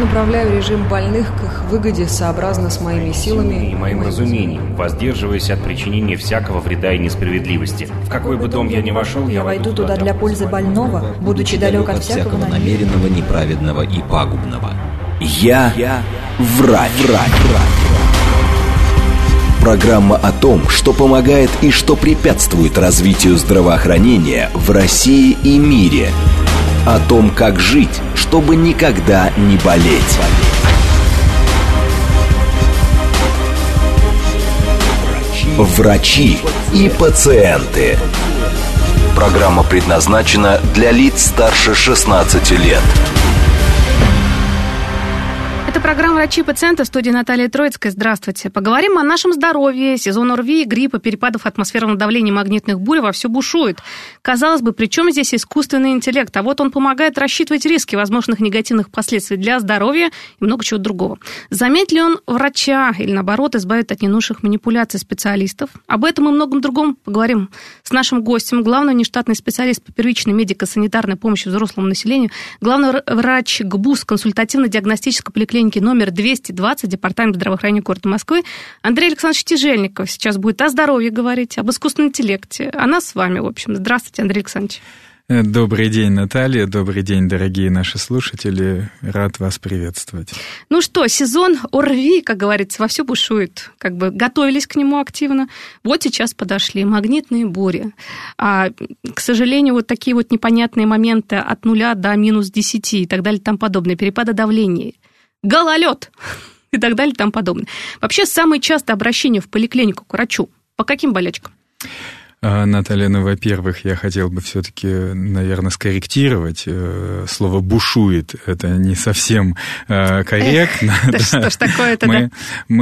направляю режим больных к их выгоде сообразно с моими силами и моим разумением, воздерживаясь от причинения всякого вреда и несправедливости. В какой бы дом я ни вошел, я войду туда для пользы больного, будучи далек от всякого намеренного, неправедного и пагубного. Я врач. Программа о том, что помогает и что препятствует развитию здравоохранения в России и мире. О том, как жить, чтобы никогда не болеть. Врачи и пациенты. Программа предназначена для лиц старше 16 лет. Это программа «Врачи и пациенты», в студии Наталья Троицкая. Здравствуйте. Поговорим о нашем здоровье. Сезон ОРВИ, гриппа, перепадов атмосферного давления, магнитных бурь вовсю бушует. Казалось бы, при чем здесь искусственный интеллект? А вот он помогает рассчитывать риски возможных негативных последствий для здоровья и много чего другого. Заметит ли он врача или, наоборот, избавит от ненужных манипуляций специалистов? Об этом и многом другом поговорим с нашим гостем. Главный внештатный специалист по первичной медико-санитарной помощи взрослому населению, главный врач ГБУС консультативно-диагностической поликлиники номер 220, Департамент здравоохранения города Москвы, Андрей Александрович Тяжельников сейчас будет о здоровье говорить, об искусственном интеллекте, о нас с вами, в общем. Здравствуйте, Андрей Александрович. Добрый день, Наталья, добрый день, дорогие наши слушатели, рад вас приветствовать. Ну что, сезон ОРВИ, как говорится, вовсю бушует, как бы готовились к нему активно, вот сейчас подошли магнитные бури. К сожалению, вот такие вот непонятные моменты от 0 до минус 10 и так далее и тому подобное, перепады давления, гололед и так далее и тому подобное. Вообще, самое частое обращение в поликлинику к врачу по каким болячкам? Наталья, во-первых, я хотел бы все-таки, наверное, скорректировать. Слово «бушует» — это не совсем корректно. Да что ж такое-то, да?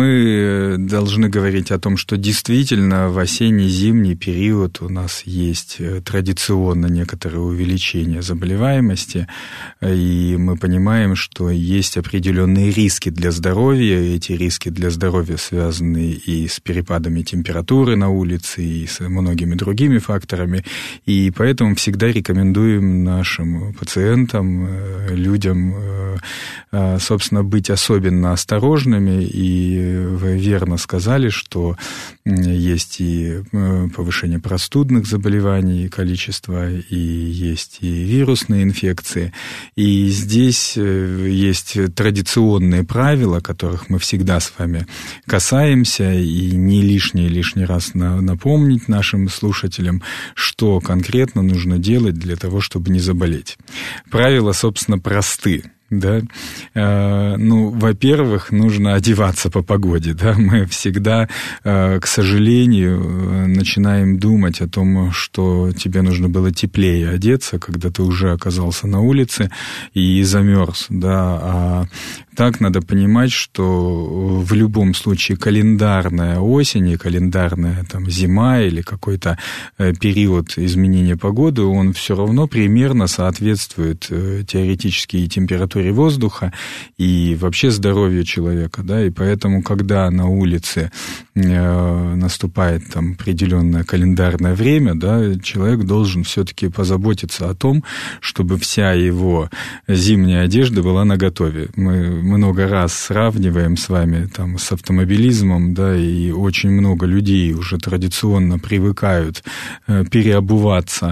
Мы должны говорить о том, что действительно в осенне-зимний период у нас есть традиционно некоторое увеличение заболеваемости, и мы понимаем, что есть определенные риски для здоровья. Эти риски для здоровья связаны и с перепадами температуры на улице, и с многими другими факторами, и поэтому всегда рекомендуем нашим пациентам, людям, собственно, быть особенно осторожными, и вы верно сказали, что есть и повышение простудных заболеваний, количество, и есть и вирусные инфекции, и здесь есть традиционные правила, которых мы всегда с вами касаемся, и не лишний раз напомнить нашим слушателям, что конкретно нужно делать для того, чтобы не заболеть. Правила, собственно, просты. Да? Во-первых, нужно одеваться по погоде. Да? Мы всегда, к сожалению, начинаем думать о том, что тебе нужно было теплее одеться, когда ты уже оказался на улице и замерз. Да? А так надо понимать, что в любом случае календарная осень и календарная зима или какой-то период изменения погоды, он все равно примерно соответствует теоретически и температуре воздуха, и вообще здоровью человека, да, и поэтому, когда на улице наступает определенное календарное время, да, человек должен все-таки позаботиться о том, чтобы вся его зимняя одежда была наготове. Мы много раз сравниваем с вами с автомобилизмом, да, и очень много людей уже традиционно привыкают переобуваться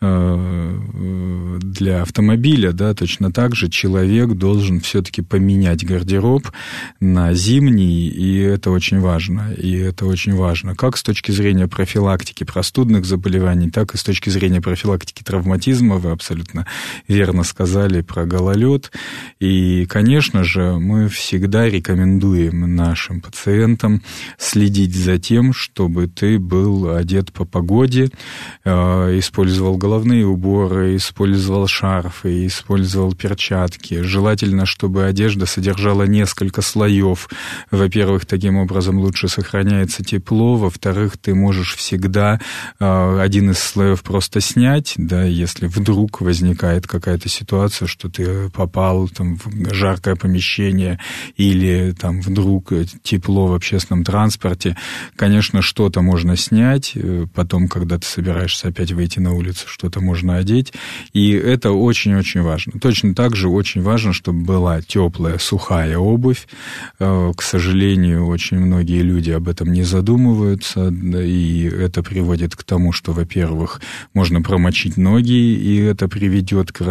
для автомобиля, да, точно так же человек должен все-таки поменять гардероб на зимний, и это очень важно. И это очень важно как с точки зрения профилактики простудных заболеваний, так и с точки зрения профилактики травматизма. Вы абсолютно верно сказали про гололед. И, конечно же, мы всегда рекомендуем нашим пациентам следить за тем, чтобы ты был одет по погоде, использовал головные уборы, использовал шарфы, использовал перчатки. Желательно, чтобы одежда содержала несколько слоев. Во-первых, таким образом лучше сохраняется тепло. Во-вторых, ты можешь всегда один из слоев просто снять, да, если вдруг возникает какая-то ситуация, что ты попал в жаркое помещение или вдруг тепло в общественном транспорте. Конечно, что-то можно снять. Потом, когда ты собираешься опять выйти на улицу, что-то можно одеть. И это очень-очень важно. Точно так же очень важно важно, чтобы была теплая, сухая обувь. К сожалению, очень многие люди об этом не задумываются, и это приводит к тому, что, во-первых, можно промочить ноги, и это приведет к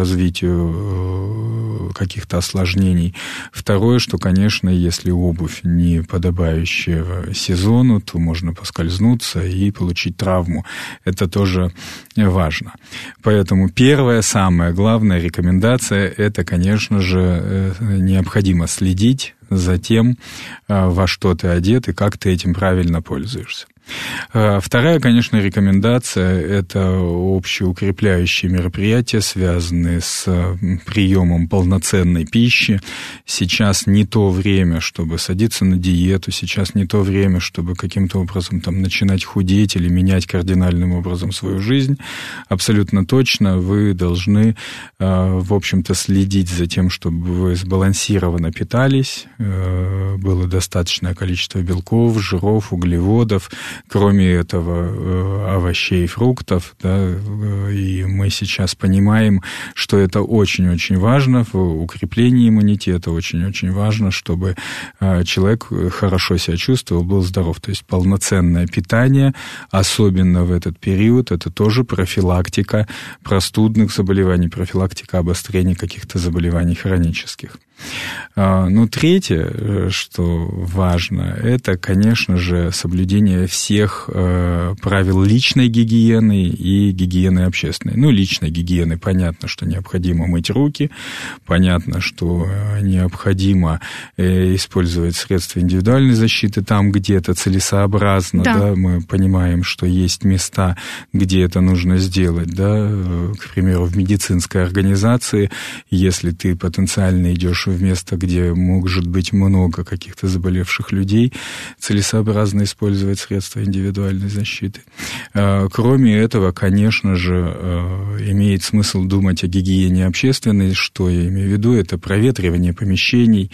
развитию каких-то осложнений. Второе, что, конечно, если обувь не подобающая сезону, то можно поскользнуться и получить травму. Это тоже важно. Поэтому первая, самая главная рекомендация – это, конечно же, необходимо следить за тем, во что ты одет и как ты этим правильно пользуешься. Вторая, конечно, рекомендация – это общеукрепляющие мероприятия, связанные с приемом полноценной пищи. Сейчас не то время, чтобы садиться на диету, сейчас не то время, чтобы каким-то образом там начинать худеть или менять кардинальным образом свою жизнь. Абсолютно точно вы должны, в общем-то, следить за тем, чтобы вы сбалансированно питались, было достаточное количество белков, жиров, углеводов. Кроме этого, овощей и фруктов, да, и мы сейчас понимаем, что это очень-очень важно в укреплении иммунитета, очень-очень важно, чтобы человек хорошо себя чувствовал, был здоров. То есть полноценное питание, особенно в этот период, это тоже профилактика простудных заболеваний, профилактика обострения каких-то заболеваний хронических. Ну, третье, что важно, это, конечно же, соблюдение всех правил личной гигиены и гигиены общественной. Ну, личной гигиены понятно, что необходимо мыть руки, понятно, что необходимо использовать средства индивидуальной защиты там, где это целесообразно, да, мы понимаем, что есть места, где это нужно сделать, да, к примеру, в медицинской организации, если ты потенциально идешь в место, где может быть много каких-то заболевших людей, целесообразно использовать средства индивидуальной защиты. Кроме этого, конечно же, имеет смысл думать о гигиене общественной. Что я имею в виду? Это проветривание помещений,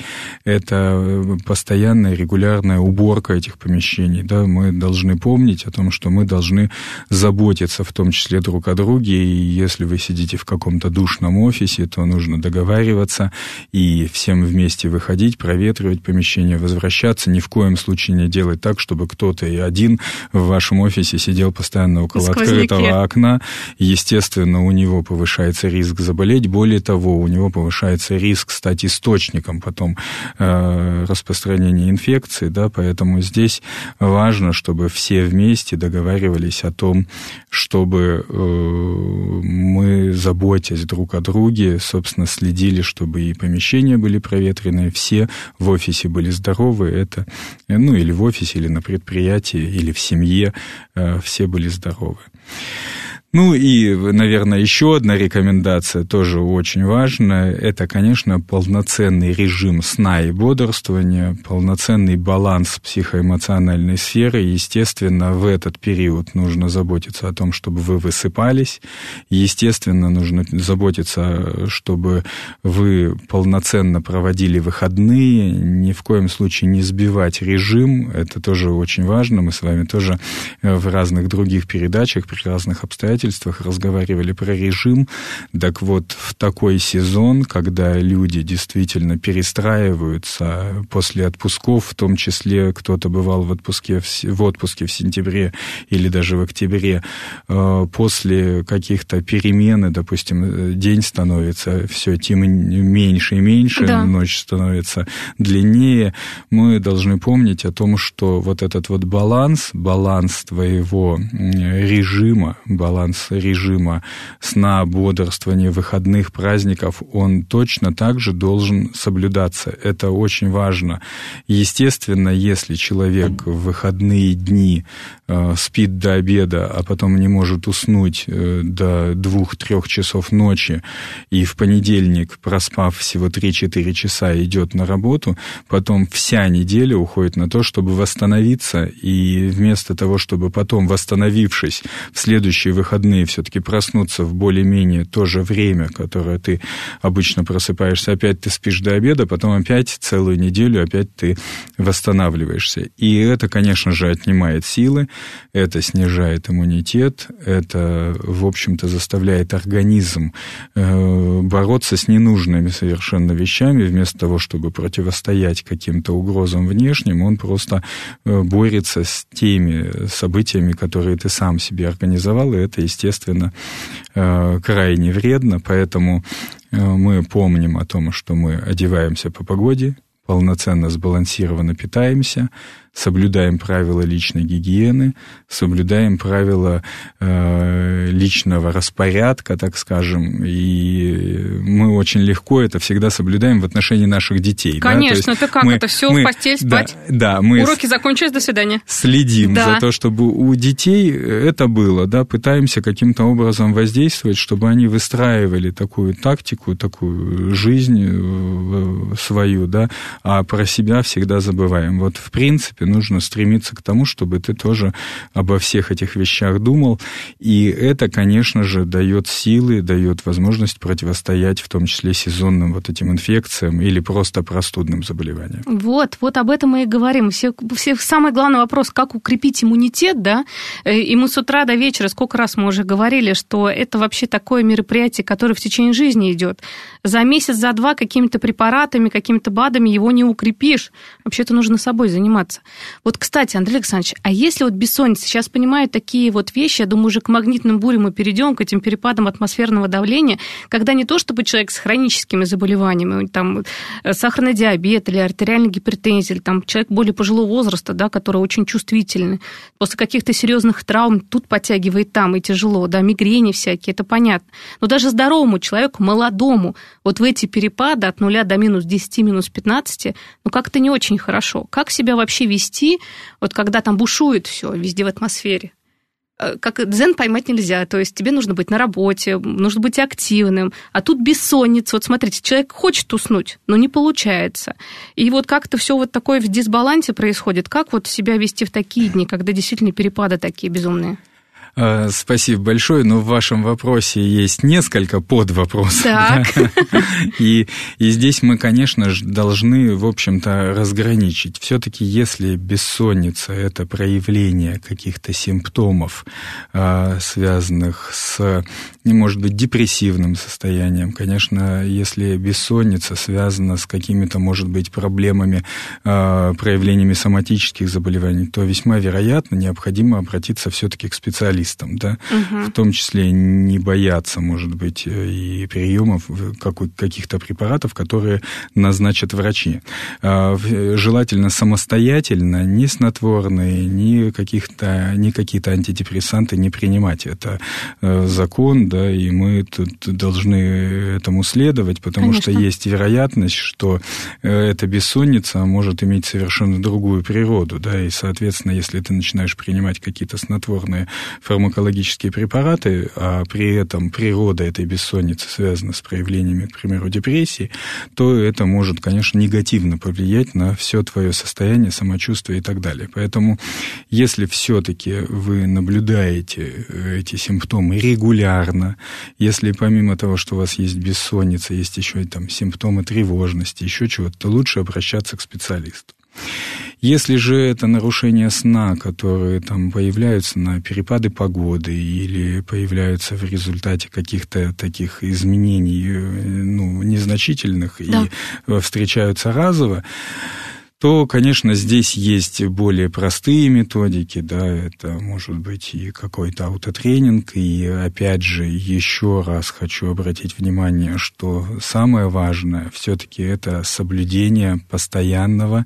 это постоянная регулярная уборка этих помещений. Да? Мы должны помнить о том, что мы должны заботиться в том числе друг о друге, и если вы сидите в каком-то душном офисе, то нужно договариваться и всем вместе выходить, проветривать помещение, возвращаться. Ни в коем случае не делать так, чтобы кто-то и один в вашем офисе сидел постоянно около открытого окна. Естественно, у него повышается риск заболеть. Более того, у него повышается риск стать источником потом распространения инфекции. Да? Поэтому здесь важно, чтобы все вместе договаривались о том, чтобы мы, заботясь друг о друге, собственно, следили, чтобы и помещения были проветренные, все в офисе были здоровы, это, ну, или в офисе, или на предприятии, или в семье, все были здоровы. Ну и, наверное, еще одна рекомендация, тоже очень важная, это, конечно, полноценный режим сна и бодрствования, полноценный баланс психоэмоциональной сферы. Естественно, в этот период нужно заботиться о том, чтобы вы высыпались. Естественно, нужно заботиться, чтобы вы полноценно проводили выходные, ни в коем случае не сбивать режим. Это тоже очень важно. Мы с вами тоже в разных других передачах, при разных обстоятельствах разговаривали про режим. Так вот, в такой сезон, когда люди действительно перестраиваются после отпусков, в том числе кто-то бывал в отпуске в сентябре или даже в октябре, после каких-то перемен, допустим, день становится все тем меньше и меньше, да. Ночь становится длиннее, мы должны помнить о том, что вот этот вот баланс твоего режима, баланс режима сна, бодрствования, выходных, праздников, он точно так же должен соблюдаться. Это очень важно. Естественно, если человек в выходные дни спит до обеда, а потом не может уснуть до 2-3 часов ночи, и в понедельник, проспав всего 3-4 часа, идет на работу, потом вся неделя уходит на то, чтобы восстановиться, и вместо того, чтобы потом, восстановившись, в следующие выходные выходные все-таки проснуться в более-менее то же время, которое ты обычно просыпаешься, опять ты спишь до обеда, потом опять целую неделю опять ты восстанавливаешься. И это, конечно же, отнимает силы, это снижает иммунитет, это, в общем-то, заставляет организм бороться с ненужными совершенно вещами, вместо того, чтобы противостоять каким-то угрозам внешним, он просто борется с теми событиями, которые ты сам себе организовал, и это, естественно, крайне вредно, поэтому мы помним о том, что мы одеваемся по погоде, полноценно сбалансированно питаемся, соблюдаем правила личной гигиены, соблюдаем правила личного распорядка, так скажем, и мы очень легко это всегда соблюдаем в отношении наших детей. Конечно, это как? Это все в постель, спать? Да, мы уроки закончились, до свидания. Следим за то, чтобы у детей это было, да, пытаемся каким-то образом воздействовать, чтобы они выстраивали такую тактику, такую жизнь свою, да, а про себя всегда забываем. Вот, в принципе, нужно стремиться к тому, чтобы ты тоже обо всех этих вещах думал, и это, конечно же, дает силы, дает возможность противостоять, в том числе сезонным вот этим инфекциям или просто простудным заболеваниям. Вот об этом мы и говорим. Самый главный вопрос, как укрепить иммунитет, да, и мы с утра до вечера, сколько раз мы уже говорили, что это вообще такое мероприятие, которое в течение жизни идет. За месяц, за два какими-то препаратами, какими-то БАДами его не укрепишь. Вообще-то нужно собой заниматься. Вот, кстати, Андрей Александрович, а если вот бессонница, сейчас понимаю такие вот вещи, я думаю, уже к магнитным бурям мы перейдем, к этим перепадам атмосферного давления, когда не то чтобы человек с хроническими заболеваниями, там, сахарный диабет или артериальная гипертензия, или там, человек более пожилого возраста, да, который очень чувствительный, после каких-то серьезных травм тут подтягивает, там и тяжело, да, мигрени всякие, это понятно. Но даже здоровому человеку, молодому, вот в эти перепады от 0 до минус 10, минус 15, ну, как-то не очень хорошо. Как себя вообще вести, вот когда там бушует все везде в атмосфере? Как дзен поймать нельзя, то есть тебе нужно быть на работе, нужно быть активным, а тут бессонница. Вот смотрите, человек хочет уснуть, но не получается. И вот как-то все вот такое в дисбалансе происходит. Как вот себя вести в такие дни, когда действительно перепады такие безумные? Спасибо большое, но в вашем вопросе есть несколько подвопросов. Так. Да? И здесь мы, конечно же, должны, в общем-то, разграничить. Все-таки, если бессонница – это проявление каких-то симптомов, связанных с, может быть, депрессивным состоянием, конечно, если бессонница связана с какими-то, может быть, проблемами, проявлениями соматических заболеваний, то весьма вероятно необходимо обратиться все-таки к специалисту. Да, в том числе не бояться, может быть, и приемов каких-то препаратов, которые назначат врачи. Желательно самостоятельно, ни снотворные, ни какие-то антидепрессанты не принимать. Это закон, да, и мы тут должны этому следовать, потому Конечно. Что есть вероятность, что эта бессонница может иметь совершенно другую природу, да, и, соответственно, если ты начинаешь принимать какие-то снотворные фармакологические препараты, а при этом природа этой бессонницы связана с проявлениями, к примеру, депрессии, то это может, конечно, негативно повлиять на все твое состояние, самочувствие и так далее. Поэтому, если все-таки вы наблюдаете эти симптомы регулярно, если помимо того, что у вас есть бессонница, есть еще и там симптомы тревожности, еще чего-то, то лучше обращаться к специалисту. Если же это нарушения сна, которые там появляются на перепады погоды или появляются в результате каких-то таких изменений, ну, незначительных, да. И встречаются разово, то, конечно, здесь есть более простые методики, да, это может быть и какой-то аутотренинг, и, опять же, еще раз хочу обратить внимание, что самое важное все-таки это соблюдение постоянного,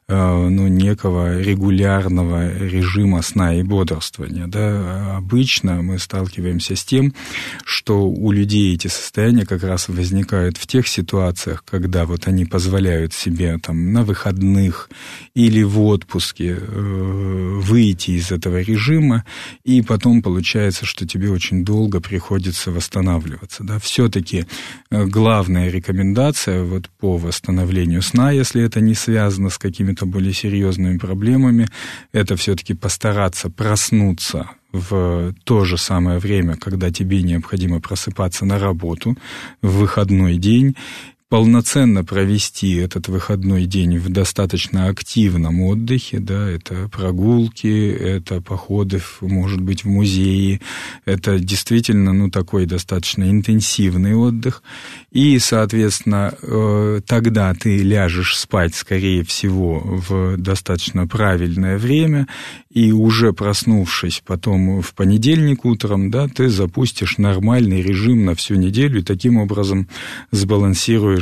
некого регулярного режима сна и бодрствования. Да. Обычно мы сталкиваемся с тем, что у людей эти состояния как раз возникают в тех ситуациях, когда вот они позволяют себе там, на выходных или в отпуске выйти из этого режима, и потом получается, что тебе очень долго приходится восстанавливаться. Да. Все-таки главная рекомендация вот, по восстановлению сна, если это не связано с какими-то какими-то более серьезными проблемами, это все-таки постараться проснуться в то же самое время, когда тебе необходимо просыпаться на работу в выходной день, полноценно провести этот выходной день в достаточно активном отдыхе, да, это прогулки, это походы, может быть, в музеи, это действительно, такой достаточно интенсивный отдых, и, соответственно, тогда ты ляжешь спать, скорее всего, в достаточно правильное время, и уже проснувшись потом в понедельник утром, да, ты запустишь нормальный режим на всю неделю, и таким образом сбалансируешь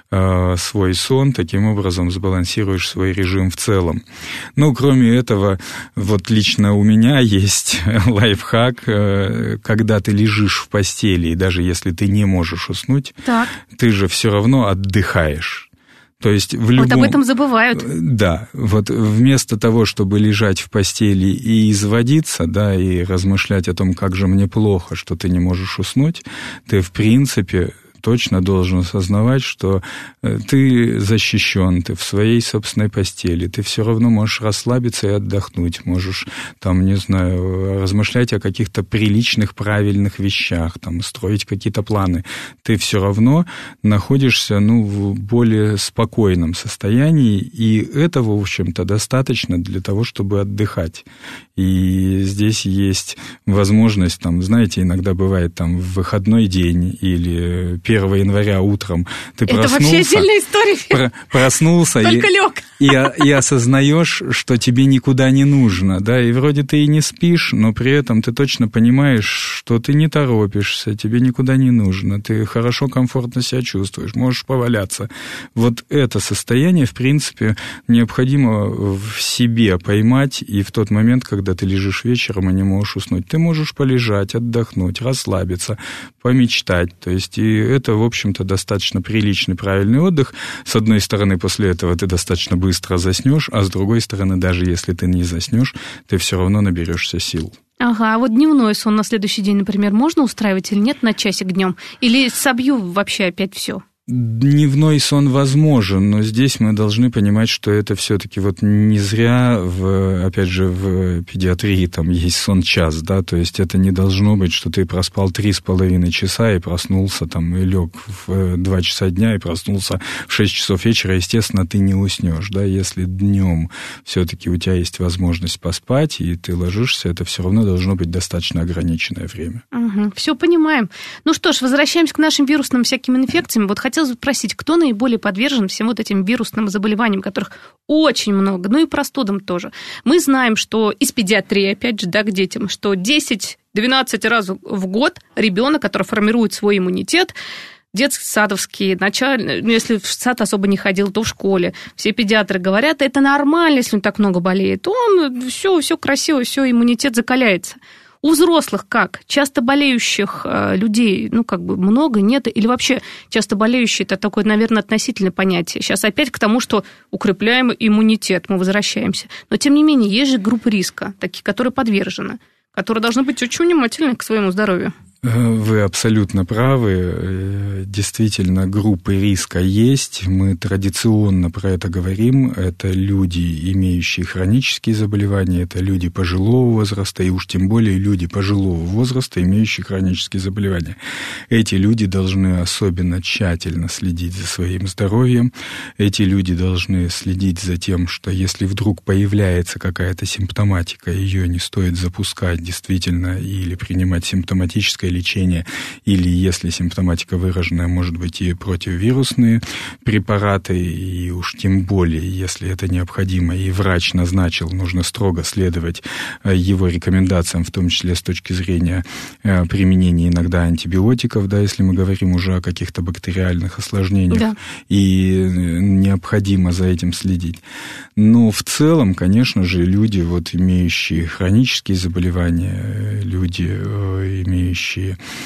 свой сон, таким образом сбалансируешь свой режим в целом. Кроме этого, вот лично у меня есть лайфхак, когда ты лежишь в постели, и даже если ты не можешь уснуть, так, ты же все равно отдыхаешь. То есть Вот об этом забывают. Да, вот вместо того, чтобы лежать в постели и изводиться, да, и размышлять о том, как же мне плохо, что ты не можешь уснуть, ты, в принципе, точно должен осознавать, что ты защищен, ты в своей собственной постели, ты все равно можешь расслабиться и отдохнуть, можешь, размышлять о каких-то приличных, правильных вещах, строить какие-то планы. Ты все равно находишься, в более спокойном состоянии, и этого, в общем-то, достаточно для того, чтобы отдыхать. И здесь есть возможность, иногда бывает, в выходной день или 1 января утром ты проснулся. Это вообще отдельная история. Проснулся и осознаешь, что тебе никуда не нужно, да, и вроде ты и не спишь, но при этом ты точно понимаешь, что ты не торопишься, тебе никуда не нужно, ты хорошо, комфортно себя чувствуешь, можешь поваляться. Вот это состояние, в принципе, необходимо в себе поймать, и в тот момент, когда ты лежишь вечером и не можешь уснуть, ты можешь полежать, отдохнуть, расслабиться, помечтать, то есть и это, в общем-то, достаточно приличный, правильный отдых. С одной стороны, после этого ты достаточно быстро заснешь, а с другой стороны, даже если ты не заснешь, ты все равно наберешься сил. Ага, а вот дневной сон на следующий день, например, можно устраивать или нет на часик днем? Или собью вообще опять все? Дневной сон возможен, но здесь мы должны понимать, что это все-таки не зря, опять же, в педиатрии есть сон-час, да, то есть это не должно быть, что ты проспал 3,5 часа и проснулся, и лег в 2 часа дня и проснулся в 6 часов вечера, естественно, ты не уснешь, да, если днем все-таки у тебя есть возможность поспать, и ты ложишься, это все равно должно быть достаточно ограниченное время. Угу, все понимаем. Ну что ж, возвращаемся к нашим вирусным всяким инфекциям. Вот хотелось бы спросить, кто наиболее подвержен всем вот этим вирусным заболеваниям, которых очень много, и простудам тоже. Мы знаем, что из педиатрии, опять же, да, к детям, что 10-12 раз в год ребенок, который формирует свой иммунитет, детский, садовский, начальный, если в сад особо не ходил, то в школе. Все педиатры говорят, это нормально, если он так много болеет. Он все красиво, все, иммунитет закаляется. У взрослых как? Часто болеющих людей, много, нет? Или вообще часто болеющие, это такое, наверное, относительное понятие. Сейчас опять к тому, что укрепляем иммунитет, мы возвращаемся. Но, тем не менее, есть же группы риска, такие, которые подвержены, которые должны быть очень внимательны к своему здоровью. Вы абсолютно правы. Действительно, группы риска есть. Мы традиционно про это говорим. Это люди, имеющие хронические заболевания, это люди пожилого возраста, и уж тем более люди пожилого возраста, имеющие хронические заболевания. Эти люди должны особенно тщательно следить за своим здоровьем. Эти люди должны следить за тем, что если вдруг появляется какая-то симптоматика, ее не стоит запускать действительно или принимать симптоматическое лечение, или, если симптоматика выраженная, может быть, и противовирусные препараты, и уж тем более, если это необходимо, и врач назначил, нужно строго следовать его рекомендациям, в том числе с точки зрения применения иногда антибиотиков, да, если мы говорим уже о каких-то бактериальных осложнениях, да. И необходимо за этим следить. Но в целом, конечно же, люди, имеющие хронические заболевания, люди, имеющие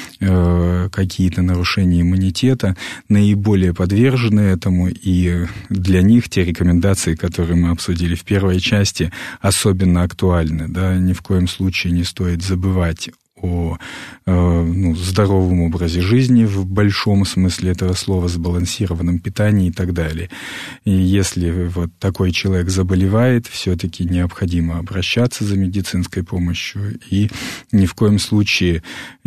какие-то нарушения иммунитета, наиболее подвержены этому, и для них те рекомендации, которые мы обсудили в первой части, особенно актуальны. Да? Ни в коем случае не стоит забывать о здоровом образе жизни в большом смысле этого слова, сбалансированном питании и так далее. И если вот такой человек заболевает, все-таки необходимо обращаться за медицинской помощью и ни в коем случае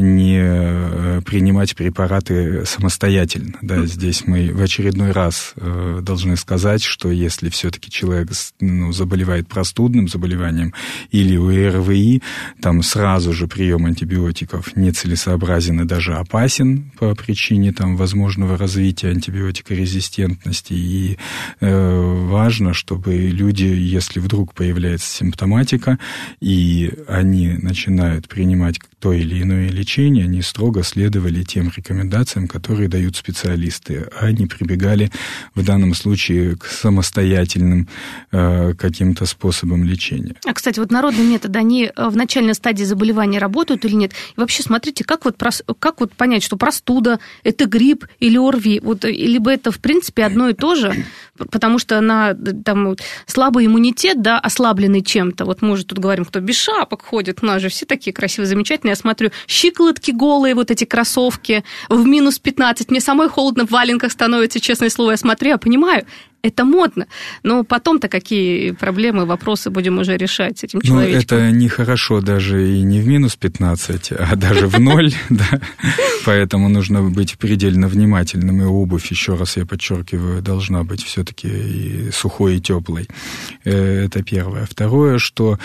не принимать препараты самостоятельно. Да, здесь мы в очередной раз должны сказать, что если все-таки человек заболевает простудным заболеванием или ОРВИ, там сразу же прием антибиотиков нецелесообразен и даже опасен по причине там возможного развития антибиотикорезистентности. И важно, чтобы люди, если вдруг появляется симптоматика, и они начинают принимать то или иное лечение, они строго следовали тем рекомендациям, которые дают специалисты, а не прибегали в данном случае к самостоятельным каким-то способам лечения. А, кстати, вот народные методы, они в начальной стадии заболевания работают или нет? И вообще, смотрите, как понять, что простуда – это грипп или ОРВИ? Либо это, в принципе, одно и то же, потому что слабый иммунитет, да, ослабленный чем-то. Вот мы уже тут говорим, кто без шапок ходит, у нас же все такие красивые, замечательные. Я смотрю, щиколотки голые, вот эти кроссовки в минус 15. Мне самой холодно в валенках становится, честное слово, я смотрю, я понимаю, это модно, но потом-то какие проблемы, вопросы будем уже решать с этим человечком? Это нехорошо даже и не в минус 15, а даже в 0, да. Поэтому нужно быть предельно внимательным, и обувь, еще раз я подчеркиваю, должна быть все-таки и сухой, и теплой. Это первое. Второе, что,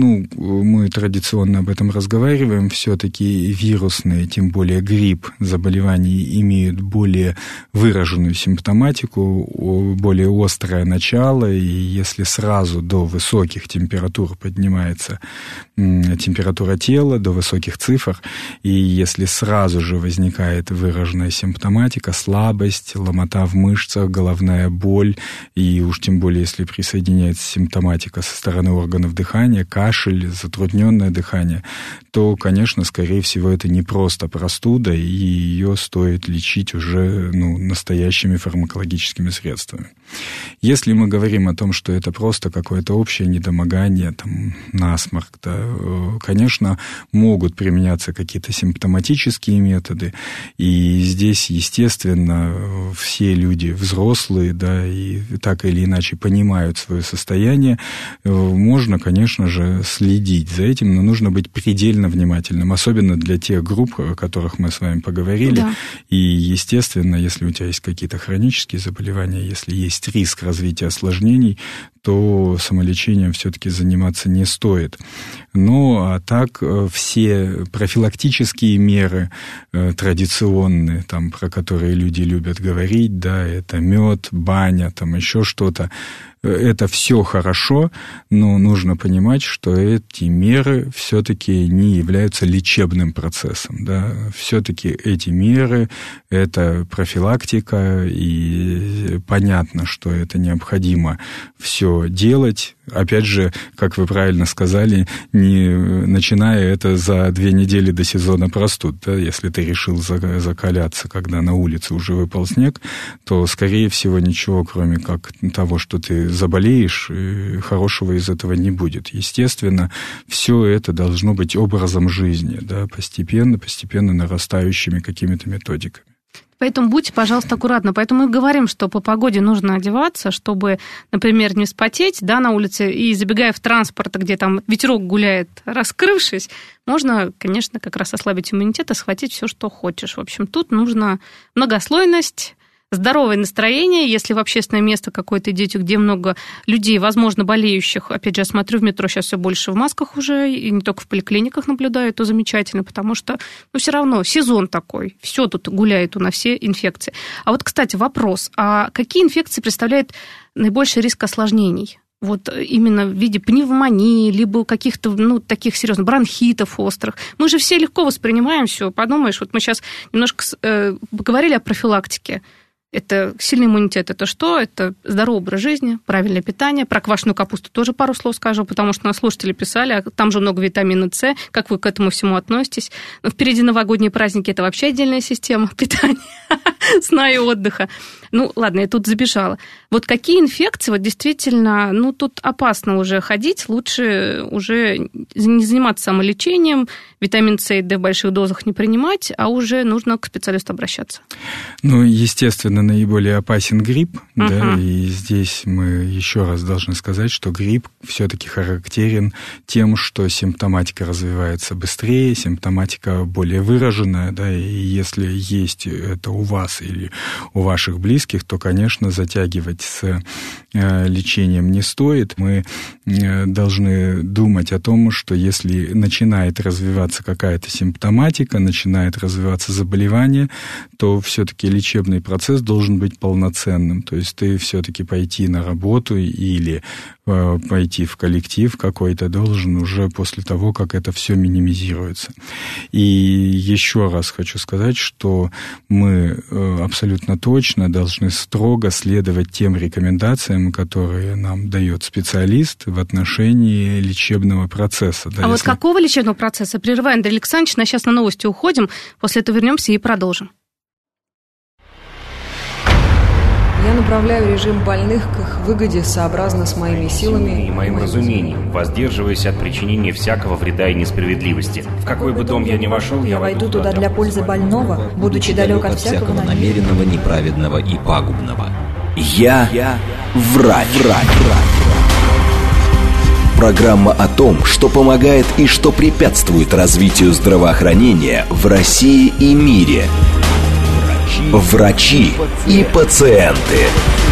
мы традиционно об этом разговариваем, все-таки вирусные, тем более грипп, заболевания имеют более выраженную симптоматику, более острое начало, и если сразу до высоких температур поднимается температура тела, до высоких цифр, и если сразу же возникает выраженная симптоматика, слабость, ломота в мышцах, головная боль, и уж тем более, если присоединяется симптоматика со стороны органов дыхания, кашель, затрудненное дыхание, то, конечно, скорее всего, это не просто простуда, и ее стоит лечить уже настоящими фармакологическими средствами. Если мы говорим о том, что это просто какое-то общее недомогание, насморк, да, конечно, могут применяться какие-то симптоматические методы, и здесь, естественно, все люди взрослые, да, и так или иначе понимают свое состояние, можно, конечно же, следить за этим, но нужно быть предельно внимательным, особенно для тех групп, о которых мы с вами поговорили, да. И, естественно, если у тебя есть какие-то хронические заболевания, если есть риск развития осложнений, то самолечением все-таки заниматься не стоит. А так все профилактические меры традиционные, про которые люди любят говорить, да, это мед, баня, еще что-то, это все хорошо, но нужно понимать, что эти меры все-таки не являются лечебным процессом. Да? Все-таки эти меры – это профилактика, и понятно, что это необходимо все делать. Опять же, как вы правильно сказали, не начиная это за 2 недели до сезона простуд. Да? Если ты решил закаляться, когда на улице уже выпал снег, то, скорее всего, ничего, кроме как того, что ты заболеешь, хорошего из этого не будет. Естественно, все это должно быть образом жизни, да? постепенно нарастающими какими-то методиками. Поэтому будьте, пожалуйста, аккуратны. Поэтому мы говорим, что по погоде нужно одеваться, чтобы, например, не вспотеть, да, на улице, и забегая в транспорт, где там ветерок гуляет, раскрывшись, можно, конечно, как раз ослабить иммунитет и схватить все, что хочешь. В общем, тут нужна многослойность, здоровое настроение, если в общественное место какое-то идете, где много людей, возможно, болеющих. Опять же, я смотрю, в метро сейчас все больше в масках уже, и не только в поликлиниках наблюдаю, то замечательно, потому что, все равно сезон такой, все тут гуляет у нас, все инфекции. А вот, кстати, вопрос, а какие инфекции представляют наибольший риск осложнений? Вот именно в виде пневмонии, либо каких-то, таких серьезных бронхитов острых. Мы же все легко воспринимаем все. Подумаешь, вот мы сейчас немножко поговорили о профилактике. Это сильный иммунитет. Это что? Это здоровый образ жизни, правильное питание. Про квашеную капусту тоже пару слов скажу, потому что нас слушатели писали, а там же много витамина С. Как вы к этому всему относитесь? Но впереди новогодние праздники, это вообще отдельная система питания, сна и отдыха. Ну, ладно, я тут забежала. Вот какие инфекции, вот действительно, ну, тут опасно уже ходить, лучше уже не заниматься самолечением, витамин С и Д в больших дозах не принимать, а уже нужно к специалисту обращаться. Ну, естественно, наиболее опасен грипп, да, и здесь мы еще раз должны сказать, что грипп все-таки характерен тем, что симптоматика развивается быстрее, симптоматика более выраженная, да, и если есть это у вас или у ваших близких, то, конечно, затягивать с лечением не стоит. Мы должны думать о том, что если начинает развиваться какая-то симптоматика, начинает развиваться заболевание, то все-таки лечебный процесс должен быть полноценным. То есть ты все-таки пойти на работу или пойти в коллектив какой-то должен уже после того, как это все минимизируется. И еще раз хочу сказать, что мы абсолютно точно должны строго следовать тем рекомендациям, которые нам дает специалист в отношении лечебного процесса. Да, вот какого лечебного процесса? Прерываем, Андрей Александрович, сейчас на новости уходим, после этого вернемся и продолжим. Я направляю режим больных к их выгоде сообразно с моими силами и моим разумением, воздерживаясь от причинения всякого вреда и несправедливости. В какой бы дом я ни вошел, я войду туда для пользы больного, будучи далек от всякого намеренного, неправедного и пагубного. Я врач. Программа о том, что помогает и что препятствует развитию здравоохранения в России и мире. Врачи и пациенты.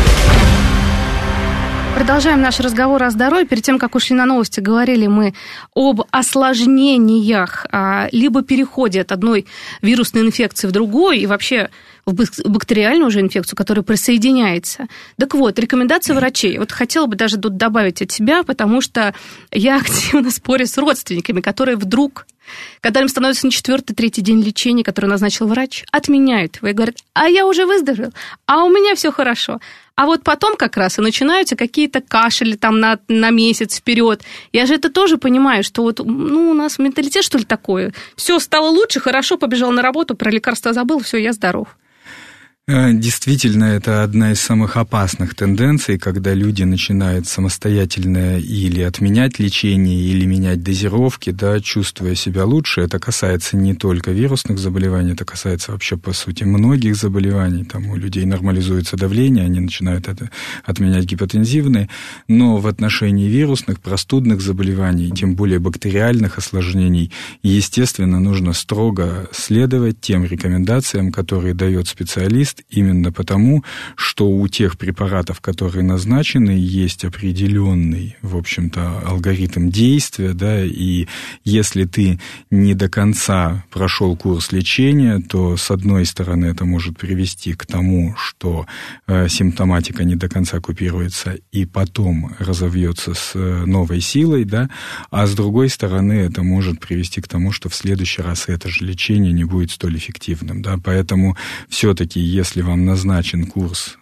Продолжаем наш разговор о здоровье. Перед тем, как ушли на новости, говорили мы об осложнениях, либо переходе от одной вирусной инфекции в другую, и вообще в бактериальную уже инфекцию, которая присоединяется. Так вот, рекомендации врачей. Вот хотела бы даже тут добавить от себя, потому что я активно спорю с родственниками, которые вдруг, когда им становится на 4-3 день лечения, который назначил врач, отменяют его и говорят: а я уже выздоровел, а у меня все хорошо. А вот потом как раз и начинаются какие-то кашели там на месяц вперед. Я же это тоже понимаю, что вот, у нас менталитет, что ли, такой. Все стало лучше, хорошо, побежал на работу, про лекарства забыл, все, я здоров. Действительно, это одна из самых опасных тенденций, когда люди начинают самостоятельно или отменять лечение, или менять дозировки, да, чувствуя себя лучше. Это касается не только вирусных заболеваний, это касается вообще, по сути, многих заболеваний. Там у людей нормализуется давление, они начинают это отменять гипотензивные. Но в отношении вирусных, простудных заболеваний, тем более бактериальных осложнений, естественно, нужно строго следовать тем рекомендациям, которые дает специалист, именно потому, что у тех препаратов, которые назначены, есть определенный, в общем-то, алгоритм действия, да, и если ты не до конца прошел курс лечения, то, с одной стороны, это может привести к тому, что симптоматика не до конца купируется и потом разовьется с новой силой, да, а с другой стороны, это может привести к тому, что в следующий раз это же лечение не будет столь эффективным, да, поэтому все-таки, если вам назначен курс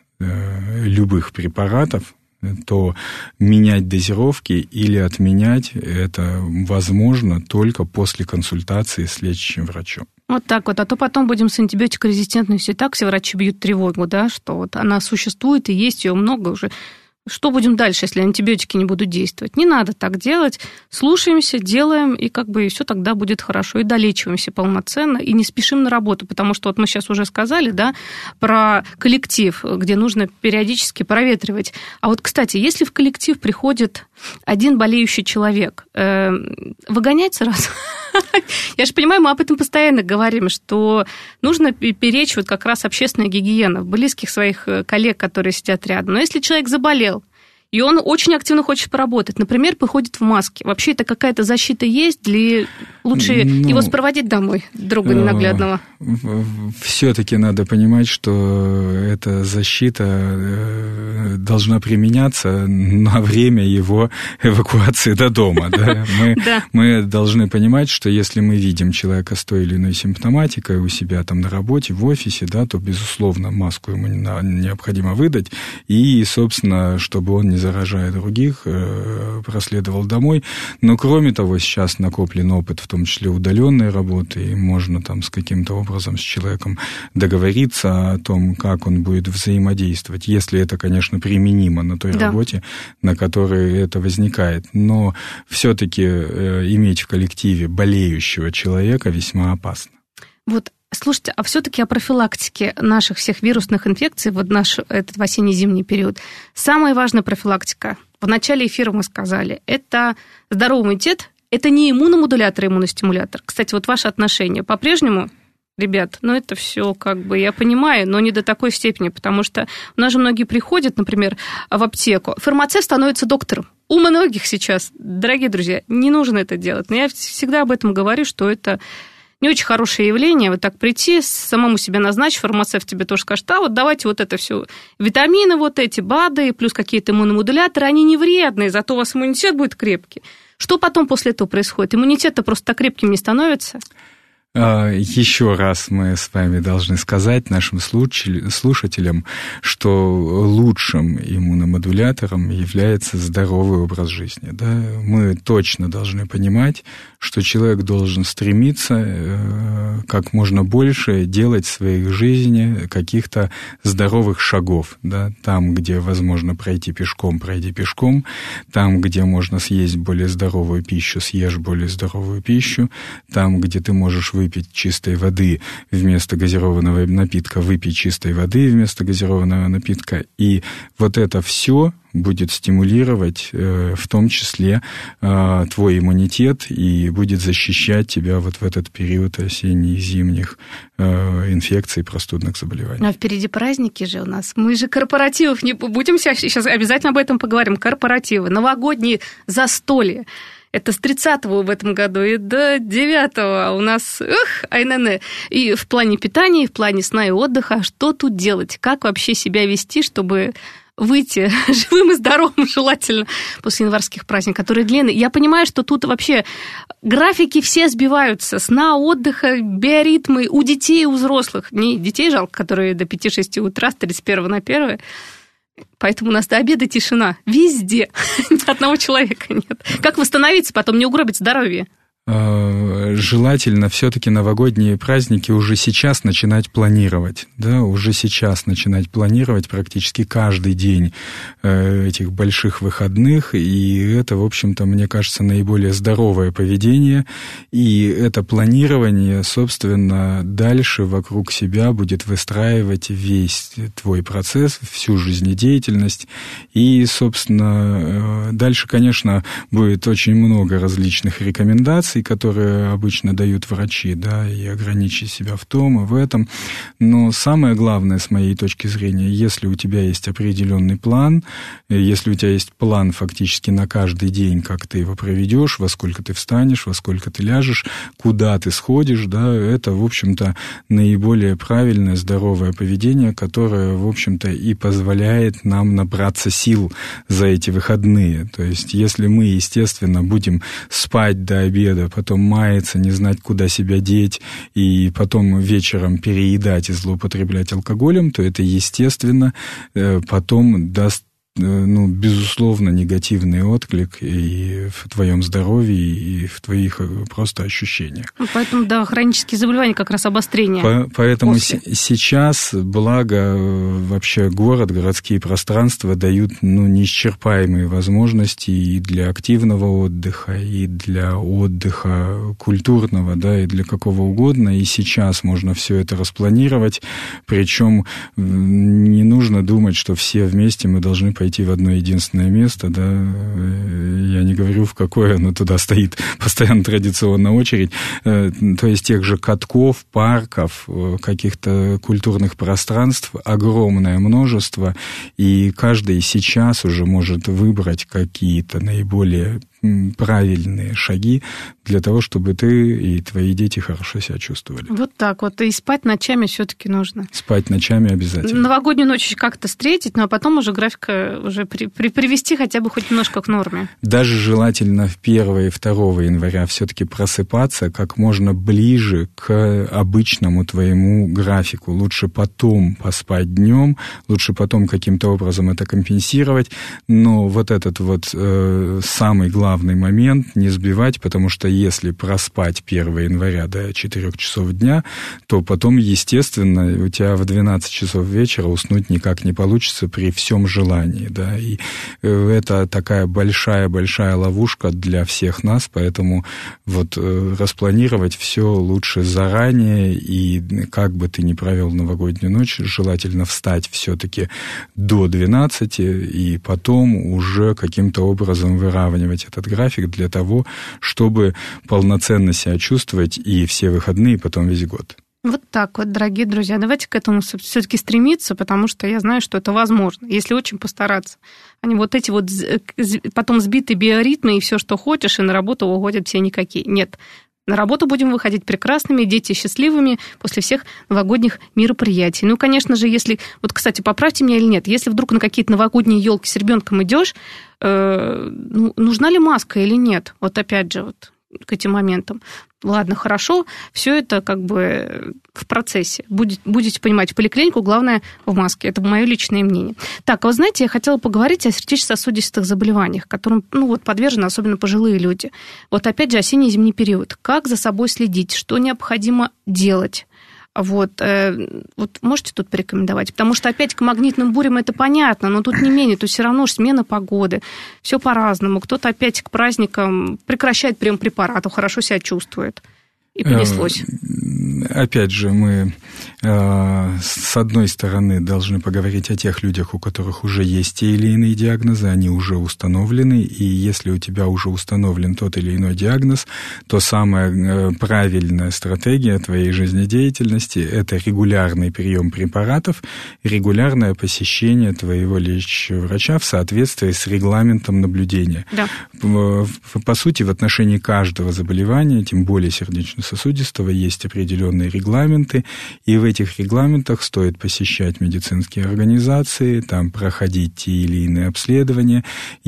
любых препаратов, то менять дозировки или отменять это возможно только после консультации с лечащим врачом. Вот так вот, а то потом будем с антибиотикорезистентностью. И так все врачи бьют тревогу, да, что вот она существует и есть ее много уже. Что будем дальше, если антибиотики не будут действовать? Не надо так делать. Слушаемся, делаем, и и все тогда будет хорошо. И долечиваемся полноценно, и не спешим на работу, потому что вот мы сейчас уже сказали, да, про коллектив, где нужно периодически проветривать. А вот, кстати, если в коллектив приходит один болеющий человек, выгонять сразу? Я же понимаю, мы об этом постоянно говорим, что нужно беречь вот как раз общественная гигиена близких своих коллег, которые сидят рядом. Но если человек заболел, и он очень активно хочет поработать, например, выходит в маске, вообще это какая-то защита есть? Или лучше его спроводить домой, друга ненаглядного? Все-таки надо понимать, что эта защита должна применяться на время его эвакуации до дома. Мы должны понимать, что если мы видим человека с той или иной симптоматикой у себя там на работе, в офисе, да, то, безусловно, маску ему необходимо выдать, и, собственно, чтобы он, не заражая других, проследовал домой. Но, кроме того, сейчас накоплен опыт, в том числе удаленной работы, и можно там с каким-то образом с человеком договориться о том, как он будет взаимодействовать, если это, конечно, применимо на той работе, на которой это возникает. Но все-таки иметь в коллективе болеющего человека весьма опасно. Вот, слушайте, а все-таки о профилактике наших всех вирусных инфекций в этот осенне-зимний период. Самая важная профилактика, в начале эфира мы сказали, это здоровый иммунитет, это не иммуномодулятор, а иммуностимулятор. Кстати, вот ваше отношение по-прежнему... Ребят, это все я понимаю, но не до такой степени, потому что у нас же многие приходят, например, в аптеку. Фармацевт становится доктором. У многих сейчас, дорогие друзья, не нужно это делать. Но я всегда об этом говорю, что это не очень хорошее явление. Вот так прийти, самому себе назначить, фармацевт тебе тоже скажет, вот давайте вот это все, витамины вот эти, БАДы, плюс какие-то иммуномодуляторы, они не вредные, зато у вас иммунитет будет крепкий. Что потом после этого происходит? Иммунитет-то просто так крепким не становится. Еще раз мы с вами должны сказать нашим слушателям, что лучшим иммуномодулятором является здоровый образ жизни. Да? Мы точно должны понимать, что человек должен стремиться как можно больше делать в своей жизни каких-то здоровых шагов. Да? Там, где возможно пройти пешком, пройди пешком. Там, где можно съесть более здоровую пищу, съешь более здоровую пищу. Там, где ты можешь выпить чистой воды вместо газированного напитка, выпей чистой воды вместо газированного напитка. И вот это все будет стимулировать в том числе твой иммунитет и будет защищать тебя вот в этот период осенних и зимних инфекций, простудных заболеваний. А впереди праздники же у нас. Мы же корпоративов не будем сейчас обязательно об этом поговорим. Корпоративы, новогодние застолья. Это с 30-го в этом году и до 9-го у нас, И в плане питания, и в плане сна и отдыха. Что тут делать? Как вообще себя вести, чтобы выйти живым и здоровым, желательно, после январских праздников, которые длинные? Я понимаю, что тут вообще графики все сбиваются. Сна, отдыха, биоритмы у детей и у взрослых. Не детей жалко, которые до 5-6 утра, с 31 на 1. Поэтому у нас до обеда тишина. Везде. Ни одного человека нет. Как восстановиться, потом не угробить здоровье? Желательно все-таки новогодние праздники уже сейчас начинать планировать. Да? Уже сейчас начинать планировать практически каждый день этих больших выходных. И это, в общем-то, мне кажется, наиболее здоровое поведение. И это планирование, собственно, дальше вокруг себя будет выстраивать весь твой процесс, всю жизнедеятельность. И, собственно, дальше, конечно, будет очень много различных рекомендаций, которые обычно дают врачи, да, и ограничить себя в том и в этом. Но самое главное, с моей точки зрения, если у тебя есть определенный план, если у тебя есть план фактически на каждый день, как ты его проведешь, во сколько ты встанешь, во сколько ты ляжешь, куда ты сходишь, да, это, в общем-то, наиболее правильное, здоровое поведение, которое, в общем-то, и позволяет нам набраться сил за эти выходные. То есть, если мы, естественно, будем спать до обеда, потом маяться, не знать, куда себя деть, и потом вечером переедать и злоупотреблять алкоголем, то это, естественно, потом даст, безусловно, негативный отклик и в твоем здоровье, и в твоих просто ощущениях. Поэтому, да, хронические заболевания как раз обострение. Поэтому сейчас, благо, вообще городские пространства дают неисчерпаемые возможности и для активного отдыха, и для отдыха культурного, да, и для какого угодно. И сейчас можно все это распланировать. Причем не нужно думать, что все вместе мы должны пойти в одно единственное место, да, я не говорю в какое, но туда стоит постоянно традиционная очередь, то есть тех же катков, парков, каких-то культурных пространств огромное множество, и каждый сейчас уже может выбрать какие-то наиболее правильные шаги для того, чтобы ты и твои дети хорошо себя чувствовали. Вот так вот. И спать ночами все-таки нужно. Спать ночами обязательно. Новогоднюю ночь как-то встретить, а потом уже графика уже привести хотя бы хоть немножко к норме. Даже желательно в 1 и 2 января все-таки просыпаться как можно ближе к обычному твоему графику. Лучше потом поспать днем, лучше потом каким-то образом это компенсировать, но вот этот вот самый главный момент не сбивать, потому что если проспать 1 января до 4 часов дня, то потом, естественно, у тебя в 12 часов вечера уснуть никак не получится при всем желании, да, и это такая большая ловушка для всех нас, поэтому вот распланировать все лучше заранее, и как бы ты ни провел новогоднюю ночь, желательно встать все-таки до 12 и потом уже каким-то образом выравнивать этот график для того, чтобы полноценно себя чувствовать и все выходные, и потом весь год. Вот так вот, дорогие друзья, давайте к этому все-таки стремиться, потому что я знаю, что это возможно, если очень постараться. А не вот эти вот потом сбитые биоритмы и все, что хочешь, и на работу уходят все никакие. Нет. На работу будем выходить прекрасными, дети счастливыми после всех новогодних мероприятий. Ну, конечно же, если... Вот, кстати, поправьте меня или нет. Если вдруг на какие-то новогодние елки с ребенком идешь, нужна ли маска или нет? Вот опять же, вот к этим моментам. Ладно, хорошо, все это как бы в процессе. Будете понимать, в поликлинику главное в маске. Это мое личное мнение. Так, а вы знаете, я хотела поговорить о сердечно-сосудистых заболеваниях, которым подвержены особенно пожилые люди. Вот опять же, осенний и зимний период. Как за собой следить? Что необходимо делать? Вот можете тут порекомендовать? Потому что опять к магнитным бурям это понятно, но тут не менее, тут все равно же смена погоды, все по-разному. Кто-то опять к праздникам прекращает прием препаратов, хорошо себя чувствует. И понеслось. Опять же, мы с одной стороны должны поговорить о тех людях, у которых уже есть те или иные диагнозы, они уже установлены, и если у тебя уже установлен тот или иной диагноз, то самая правильная стратегия твоей жизнедеятельности – это регулярный прием препаратов, регулярное посещение твоего лечащего врача в соответствии с регламентом наблюдения. Да. По сути, в отношении каждого заболевания, тем более сердечно-сосудистого, есть определенные регламенты, и в этих регламентах стоит посещать медицинские организации, там проходить те или иные обследования.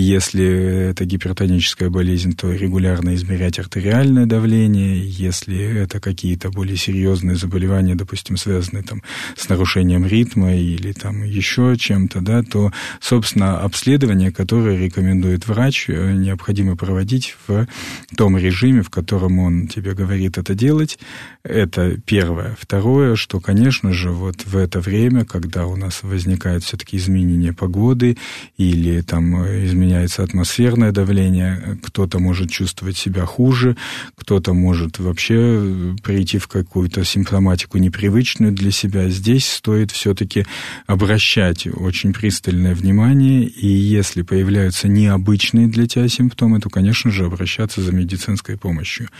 Если это гипертоническая болезнь, то регулярно измерять артериальное давление. Если это какие-то более серьезные заболевания, допустим, связанные там с нарушением ритма или там еще чем-то, да, то, собственно, обследование, которое рекомендует врач, необходимо проводить в том режиме, в котором он тебе говорит это делать. Это первое. Второе, что, конечно же, вот в это время, когда у нас возникает все-таки изменение погоды или там изменяется атмосферное давление, кто-то может чувствовать себя хуже, кто-то может вообще прийти в какую-то симптоматику непривычную для себя. Здесь стоит все-таки обращать очень пристальное внимание, и если появляются необычные для тебя симптомы, то, конечно же, обращаться за медицинской помощью.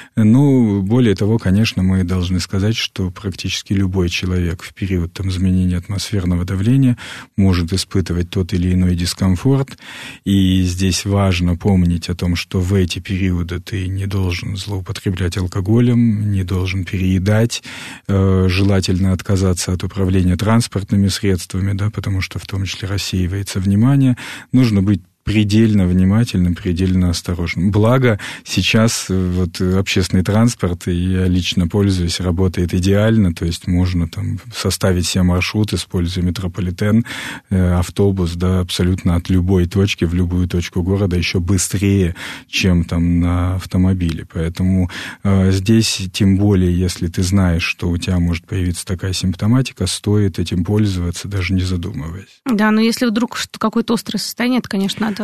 Ну, более того, конечно, мы должны сказать, что практически любой человек в период там, изменения атмосферного давления может испытывать тот или иной дискомфорт, и здесь важно помнить о том, что в эти периоды ты не должен злоупотреблять алкоголем, не должен переедать, желательно отказаться от управления транспортными средствами, да, потому что в том числе рассеивается внимание, нужно быть предельно внимательным, предельно осторожным. Благо, сейчас вот общественный транспорт, и я лично пользуюсь, работает идеально, то есть можно там составить себе маршрут, используя метрополитен, автобус, да, абсолютно от любой точки в любую точку города еще быстрее, чем там на автомобиле. Поэтому здесь, тем более, если ты знаешь, что у тебя может появиться такая симптоматика, стоит этим пользоваться, даже не задумываясь. Да, но если вдруг какое-то острое состояние, это, конечно, надо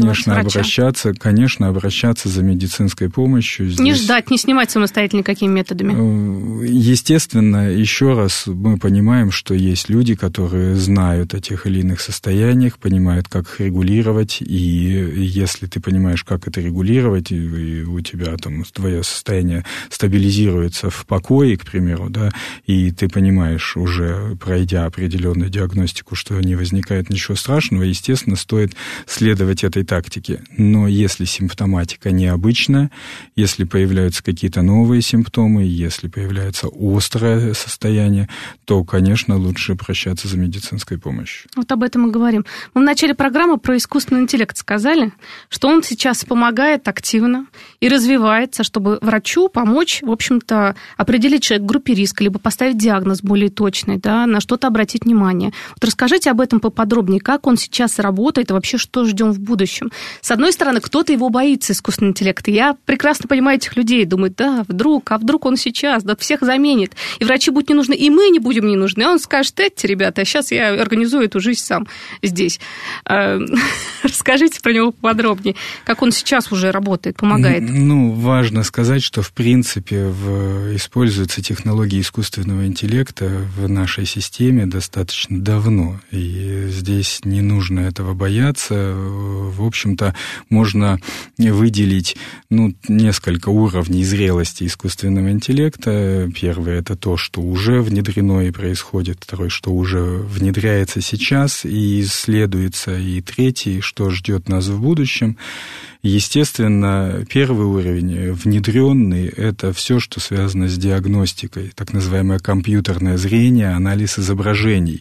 Конечно, обращаться за медицинской помощью. Здесь... Не ждать, не снимать самостоятельно какими методами. Естественно, еще раз мы понимаем, что есть люди, которые знают о тех или иных состояниях, понимают, как их регулировать, и если ты понимаешь, как это регулировать, и у тебя там твое состояние стабилизируется в покое, к примеру, да, и ты понимаешь, уже пройдя определенную диагностику, что не возникает ничего страшного, естественно, стоит следовать следовать этой тактике. Но если симптоматика необычная, если появляются какие-то новые симптомы, если появляется острое состояние, то, конечно, лучше обращаться за медицинской помощью. Вот об этом мы говорим. Мы в начале программы про искусственный интеллект сказали, что он сейчас помогает активно и развивается, чтобы врачу помочь, в общем-то, определить человека в группе риска, либо поставить диагноз более точный, да, на что-то обратить внимание. Вот расскажите об этом поподробнее, как он сейчас работает и вообще что ждем в будущем. С одной стороны, кто-то его боится, искусственного интеллекта. Я прекрасно понимаю этих людей, думают, да, вдруг он сейчас, да, всех заменит, и врачи будут не нужны, и мы не будем не нужны. А он скажет, ребята, а сейчас я организую эту жизнь сам здесь. Расскажите про него поподробнее, как он сейчас уже работает, помогает. Важно сказать, что, в принципе, используются технологии искусственного интеллекта в нашей системе достаточно давно, и здесь не нужно этого бояться. В общем-то, можно выделить несколько уровней зрелости искусственного интеллекта. Первый – это то, что уже внедрено и происходит. Второй, что уже внедряется сейчас и исследуется. И третий, что ждет нас в будущем. Естественно, первый уровень, внедренный, это все, что связано с диагностикой, так называемое компьютерное зрение, анализ изображений.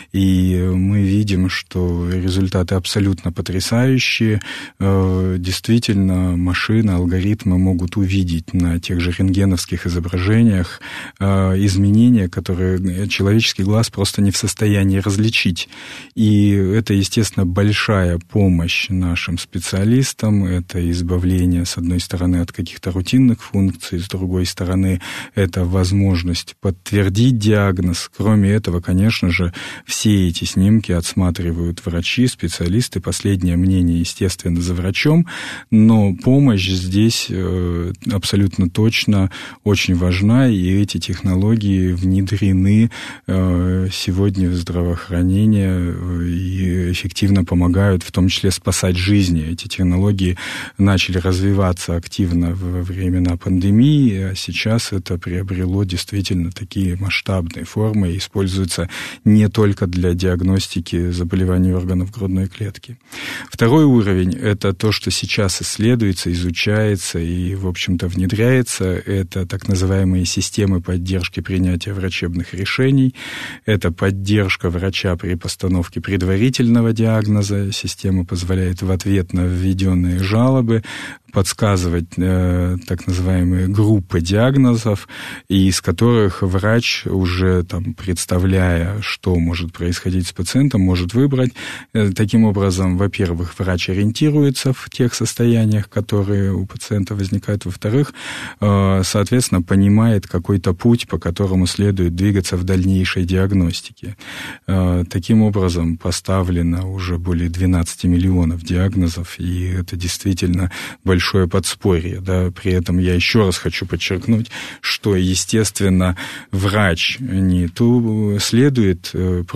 И мы видим, что результаты абсолютно потрясающие. Действительно, машины, алгоритмы могут увидеть на тех же рентгеновских изображениях изменения, которые человеческий глаз просто не в состоянии различить. И это, естественно, большая помощь нашим специалистам. Это избавление, с одной стороны, от каких-то рутинных функций, с другой стороны, это возможность подтвердить диагноз. Кроме этого, конечно же, все эти снимки отсматривают врачи, специалисты. Последнее мнение, естественно, за врачом, но помощь здесь абсолютно точно очень важна, и эти технологии внедрены сегодня в здравоохранение и эффективно помогают, в том числе, спасать жизни. Эти технологии начали развиваться активно во времена пандемии, а сейчас это приобрело действительно такие масштабные формы и используется не только для диагностики заболеваний органов грудной клетки. Второй уровень – это то, что сейчас исследуется, изучается и, в общем-то, внедряется. Это так называемые системы поддержки принятия врачебных решений. Это поддержка врача при постановке предварительного диагноза. Система позволяет в ответ на введенные жалобы подсказывать так называемые группы диагнозов, из которых врач, уже представляя, что может происходить с пациентом, может выбрать. Таким образом, во-первых, врач ориентируется в тех состояниях, которые у пациента возникают. Во-вторых, соответственно, понимает какой-то путь, по которому следует двигаться в дальнейшей диагностике. Таким образом, поставлено уже более 12 миллионов диагнозов, и это действительно большое подспорье. Да. При этом я еще раз хочу подчеркнуть, что, естественно, врач не следует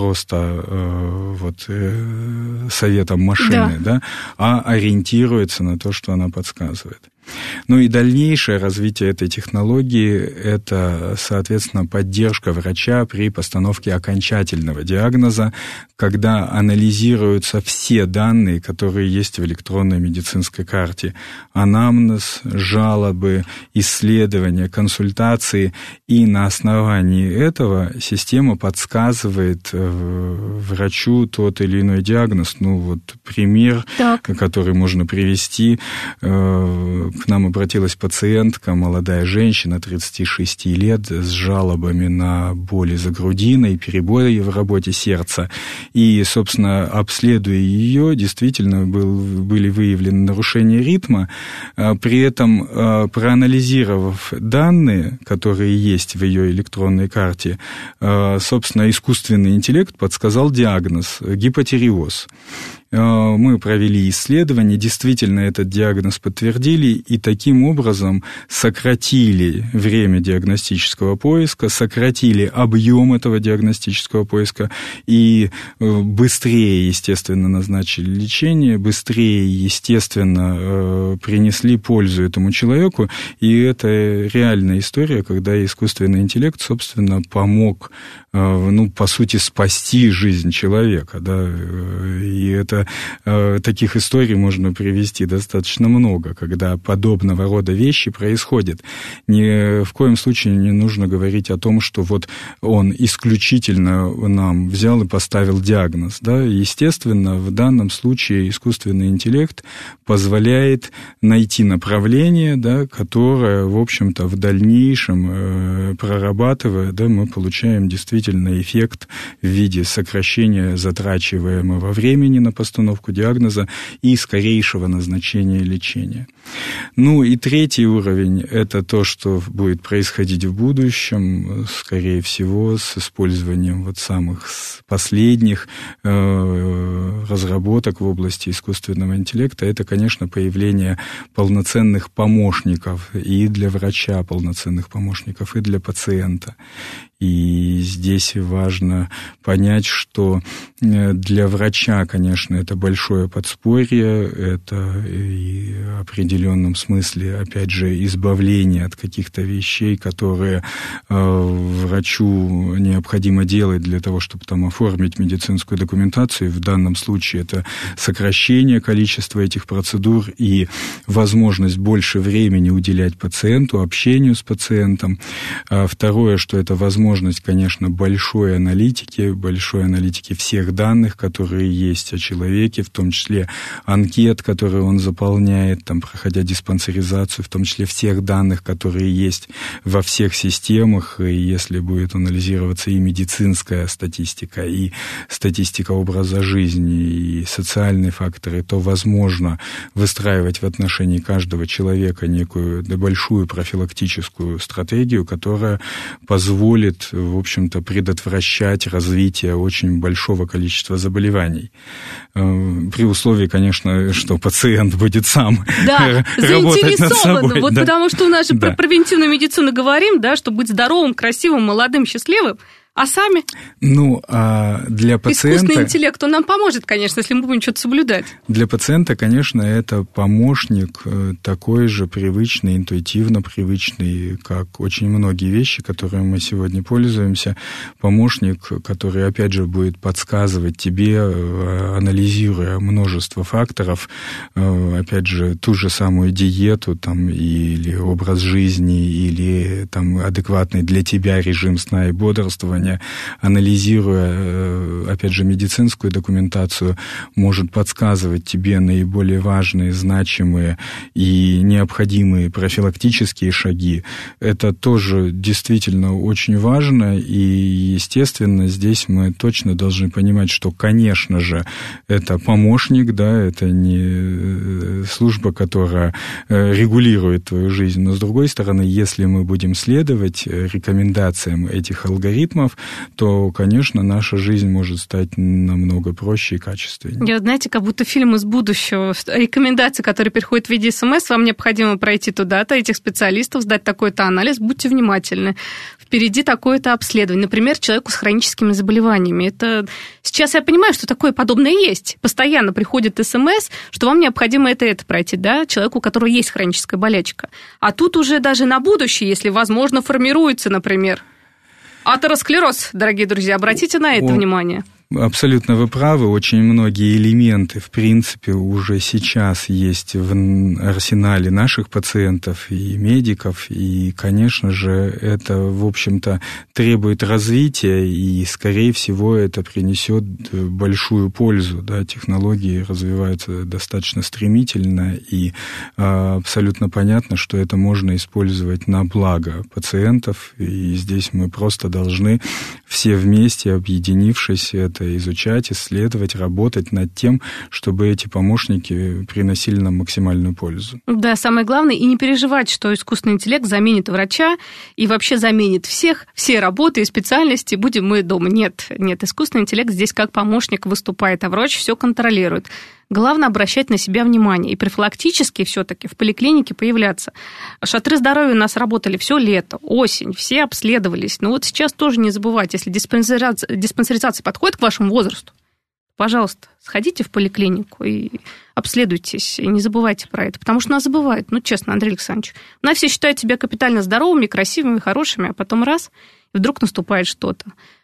просто советам машины, да, а ориентируется на то, что она подсказывает. И дальнейшее развитие этой технологии – это, соответственно, поддержка врача при постановке окончательного диагноза, когда анализируются все данные, которые есть в электронной медицинской карте. Анамнез, жалобы, исследования, консультации. И на основании этого система подсказывает врачу тот или иной диагноз. Пример, который можно привести. К нам обратилась пациентка, молодая женщина, 36 лет, с жалобами на боли за грудиной, перебои в работе сердца. И, собственно, обследуя ее, действительно были выявлены нарушения ритма. При этом, проанализировав данные, которые есть в ее электронной карте, собственно, искусственный интеллект подсказал диагноз – гипотиреоз. Мы провели исследование, действительно этот диагноз подтвердили и таким образом сократили время диагностического поиска, сократили объем этого диагностического поиска и быстрее, естественно, назначили лечение, быстрее, естественно, принесли пользу этому человеку. И это реальная история, когда искусственный интеллект, собственно, помог, по сути, спасти жизнь человека. Да? И это это таких историй можно привести достаточно много, когда подобного рода вещи происходят. Ни в коем случае не нужно говорить о том, что вот он исключительно нам взял и поставил диагноз. Да? Естественно, в данном случае искусственный интеллект позволяет найти направление, да, которое, в общем-то, в дальнейшем, прорабатывая, да, мы получаем действительно эффект в виде сокращения затрачиваемого времени на постановку диагноза и скорейшего назначения лечения. Ну и третий уровень – это то, что будет происходить в будущем, скорее всего, с использованием вот самых последних разработок в области искусственного интеллекта. Это, конечно, появление полноценных помощников и для врача, полноценных помощников и для пациента. И здесь важно понять, что для врача, конечно, это большое подспорье, это и в определенном смысле, опять же, избавление от каких-то вещей, которые врачу необходимо делать для того, чтобы там оформить медицинскую документацию. В данном случае это сокращение количества этих процедур и возможность больше времени уделять пациенту, общению с пациентом. Второе, что это возможность, конечно, большой аналитики всех данных, которые есть о человеке, в том числе анкет, которые он заполняет, там, проходя диспансеризацию, в том числе всех данных, которые есть во всех системах, и если будет анализироваться и медицинская статистика, и статистика образа жизни, и социальные факторы, то возможно выстраивать в отношении каждого человека некую большую профилактическую стратегию, которая позволит, в общем-то, предотвращать развитие очень большого количества заболеваний. При условии, конечно, что пациент будет сам работать над собой. Вот потому что у нас же про превентивную медицину говорим, да, что быть здоровым, красивым, молодым, счастливым. А сами? Ну, а для пациента... Искусственный интеллект, он нам поможет, конечно, если мы будем что-то соблюдать. Для пациента, конечно, это помощник такой же привычный, интуитивно привычный, как очень многие вещи, которыми мы сегодня пользуемся. Помощник, который, опять же, будет подсказывать тебе, анализируя множество факторов, опять же, ту же самую диету, там, или образ жизни, или там, адекватный для тебя режим сна и бодрствования, анализируя, опять же, медицинскую документацию, может подсказывать тебе наиболее важные, значимые и необходимые профилактические шаги. Это тоже действительно очень важно, и, естественно, здесь мы точно должны понимать, что, конечно же, это помощник, да, это не служба, которая регулирует твою жизнь, но, с другой стороны, если мы будем следовать рекомендациям этих алгоритмов, то, конечно, наша жизнь может стать намного проще и качественнее. Я, знаете, как будто фильм из будущего. Рекомендации, которые приходят в виде СМС, вам необходимо пройти туда-то, этих специалистов, сдать такой-то анализ, будьте внимательны. Впереди такое-то обследование. Например, человеку с хроническими заболеваниями. Это... Сейчас я понимаю, что такое подобное есть. Постоянно приходит СМС, что вам необходимо это пройти, да, человеку, у которого есть хроническая болячка. А тут уже даже на будущее, если, возможно, формируется, например, атеросклероз, дорогие друзья, обратите на это внимание. Абсолютно вы правы. Очень многие элементы, в принципе, уже сейчас есть в арсенале наших пациентов и медиков. И, конечно же, это, в общем-то, требует развития, и, скорее всего, это принесет большую пользу. Да? Технологии развиваются достаточно стремительно, и абсолютно понятно, что это можно использовать на благо пациентов. И здесь мы просто должны все вместе, объединившись, это изучать, исследовать, работать над тем, чтобы эти помощники приносили нам максимальную пользу. Да, самое главное, и не переживать, что искусственный интеллект заменит врача и вообще заменит всех, все работы и специальности, будем мы дома. Нет, искусственный интеллект здесь как помощник выступает, а врач все контролирует. Главное обращать на себя внимание и профилактически все-таки в поликлинике появляться. Шатры здоровья у нас работали все лето, осень, все обследовались. Но вот сейчас тоже не забывайте, если диспансеризация подходит к вашему возрасту, пожалуйста, сходите в поликлинику и обследуйтесь, и не забывайте про это, потому что нас забывают, честно, Андрей Александрович. У нас все считают себя капитально здоровыми, красивыми, хорошими, а потом раз, и вдруг наступает что-то.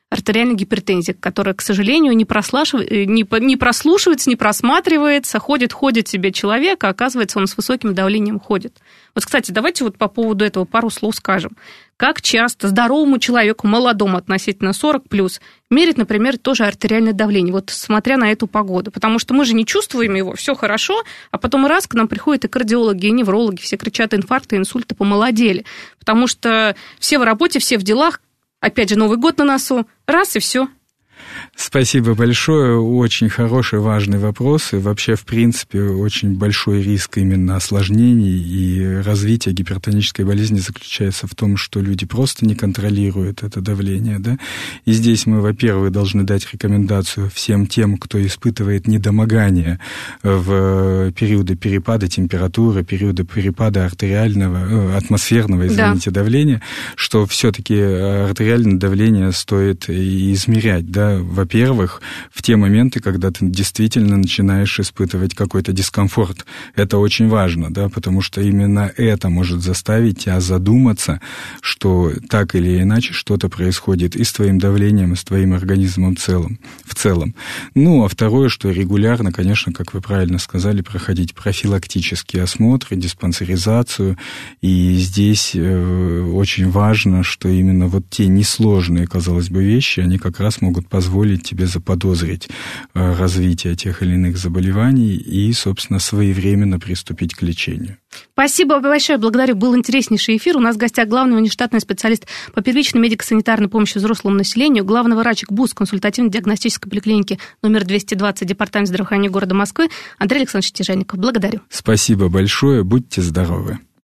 артериальной гипертензии, которая, к сожалению, не прослушивается, не просматривается, ходит себе человек, а оказывается, он с высоким давлением ходит. Вот, кстати, давайте вот по поводу этого пару слов скажем. Как часто здоровому человеку, молодому относительно 40+, мерить, например, тоже артериальное давление, вот смотря на эту погоду? Потому что мы же не чувствуем его, все хорошо, а потом раз к нам приходят и кардиологи, и неврологи, все кричат: инфаркты, инсульты, помолодели. Потому что все в работе, все в делах, опять же, Новый год на носу, раз и все. Спасибо большое. Очень хороший, важный вопрос. И вообще, в принципе, очень большой риск именно осложнений и развития гипертонической болезни заключается в том, что люди просто не контролируют это давление. Да? И здесь мы, во-первых, должны дать рекомендацию всем тем, кто испытывает недомогание в периоды перепада температуры, периоды перепада атмосферного, давления, что все-таки артериальное давление стоит измерять, да, во-первых, в те моменты, когда ты действительно начинаешь испытывать какой-то дискомфорт. Это очень важно, да, потому что именно это может заставить тебя задуматься, что так или иначе что-то происходит и с твоим давлением, и с твоим организмом в целом. Ну, а второе, что регулярно, конечно, как вы правильно сказали, проходить профилактические осмотры, диспансеризацию. И здесь очень важно, что именно вот те несложные, казалось бы, вещи, они как раз могут позволить тебе заподозрить развитие тех или иных заболеваний и, собственно, своевременно приступить к лечению. Спасибо большое, благодарю. Был интереснейший эфир. У нас в гостях главный внештатный специалист по первичной медико-санитарной помощи взрослому населению, главный врач ГБУС консультативно-диагностической поликлиники номер 220 Департамент здравоохранения города Москвы Андрей Александрович Тяжельников. Благодарю. Спасибо большое. Будьте здоровы.